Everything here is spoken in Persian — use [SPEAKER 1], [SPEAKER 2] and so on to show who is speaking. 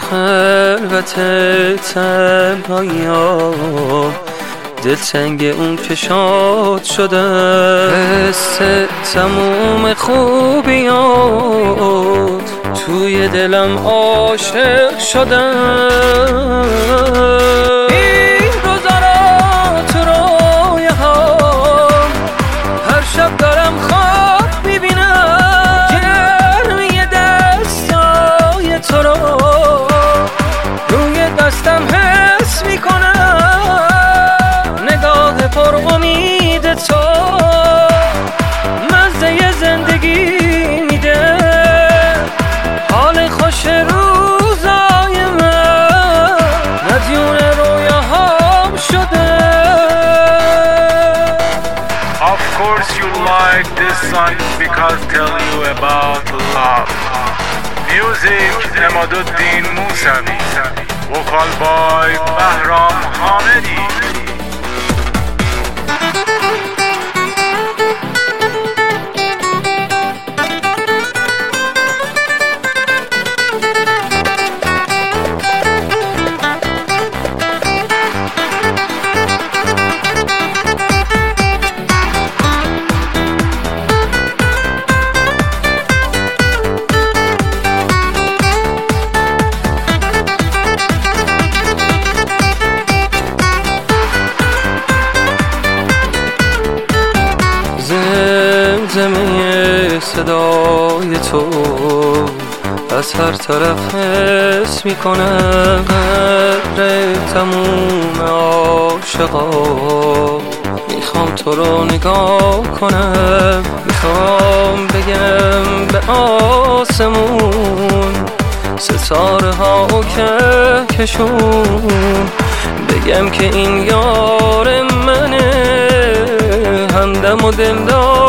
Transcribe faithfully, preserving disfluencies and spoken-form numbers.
[SPEAKER 1] خلوت تنهاییام دلتنگ اون که شاد شدم، حس تموم خوبیات توی دلم عاشق شدم. این روزا تو رویه هم هر شب دارم خواب میبینم، گرمی دستای تو رو روی دستم حس میکنم، نگاه پر امید تو مزه زندگی میده، حال خوش روزای من مدیون رویاهام شده.
[SPEAKER 2] Of course you like this song because tell you about love. Music Emaduddin Musavi, vocal by Bahram Hamedi.
[SPEAKER 1] زمزمه صدای تو از هر طرف حس میکنم، قدر تموم عاشقا میخوام تو رو نگاه کنم، میخوام بگم به آسمون ستاره ها و کهکشون، بگم که این یار منه، همدم و دلدار